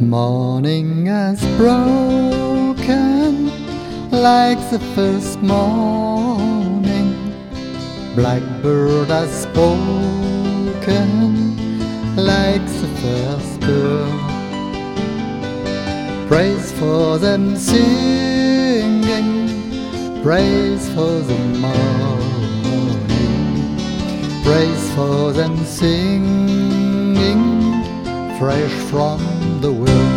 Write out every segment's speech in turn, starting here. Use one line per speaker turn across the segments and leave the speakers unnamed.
Morning has broken like the first morning. Blackbird has spoken like the first bird. Praise for them singing, praise for the morning, praise for them singing, fresh from the world.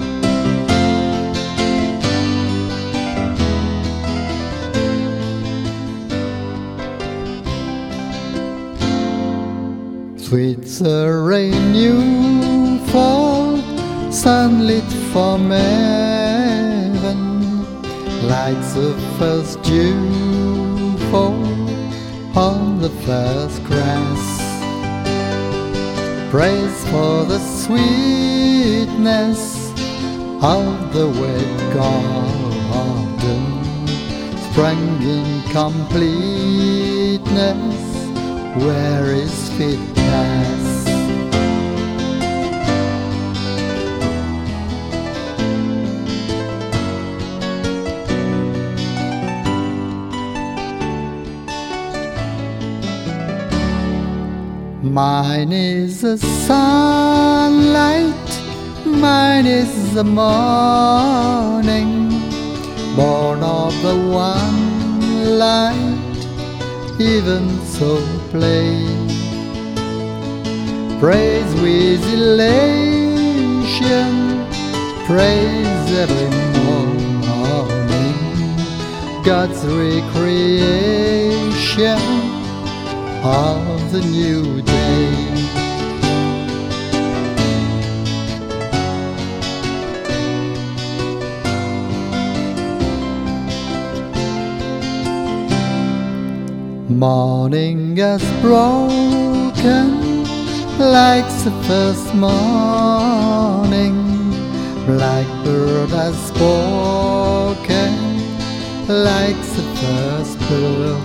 Sweet rain new fall, sunlit from heaven, like the first dew fall on the first grass. Praise for the sweetness of the wet garden, sprung in completeness where his feet pass. Mine is the sunlight, mine is the morning, born of the one light, even so plain. Praise with elation, praise every morning, God's recreation of the new day. Morning has broken like the first morning. Blackbird has spoken like the first bird.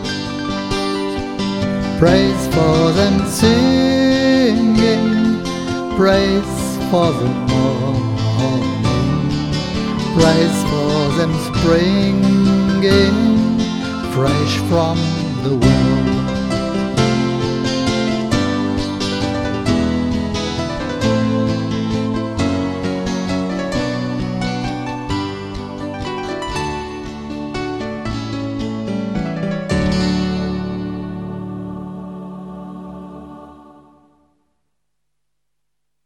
Praise for them singing, praise for the morning, praise for them springing fresh from the world.